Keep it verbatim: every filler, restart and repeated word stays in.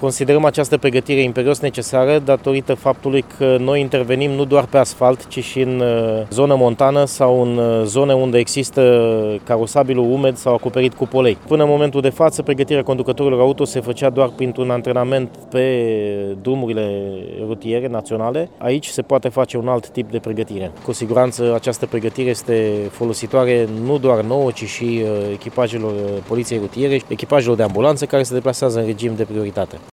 Considerăm această pregătire imperios necesară datorită faptului că noi intervenim nu doar pe asfalt, ci și în zonă montană sau în zone unde există carosabilul umed sau acoperit cu polei. Până în momentul de față, pregătirea conducătorilor auto se făcea doar printr-un antrenament pe drumurile rutiere naționale. Aici se poate face un alt tip de pregătire. Cu siguranță această pregătire este folositoare nu doar nouă, ci și echipajelor poliției rutiere, echipajelor de ambulanță care se deplasează în regim de prioritate.